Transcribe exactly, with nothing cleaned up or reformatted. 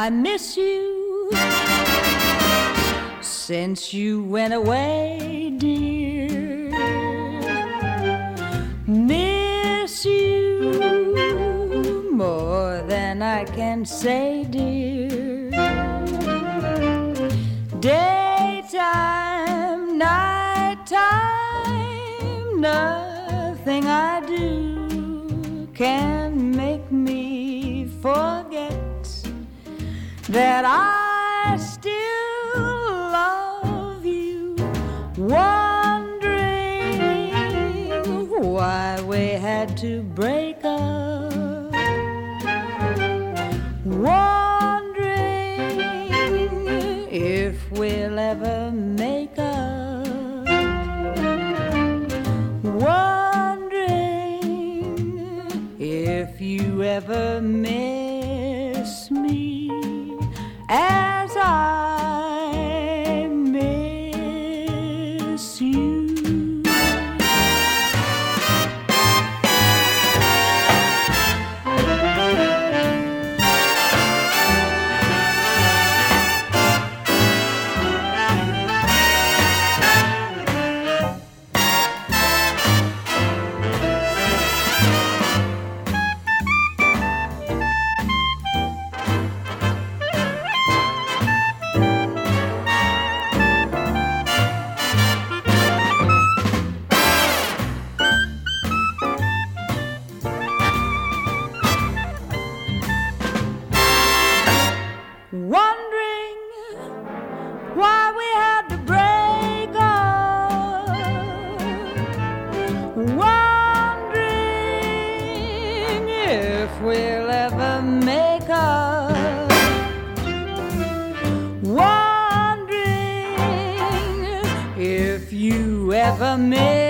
I miss you since you went away, dear. Miss you more than I can say, dear. Daytime, nighttime, nothing I do can make me forget that I still love you. Wondering why we had to break up. Wondering if we'll ever make up. Wondering if you ever miss me as I miss you. Wondering why we had to break up. Wondering if we'll ever make up. Wondering if you ever miss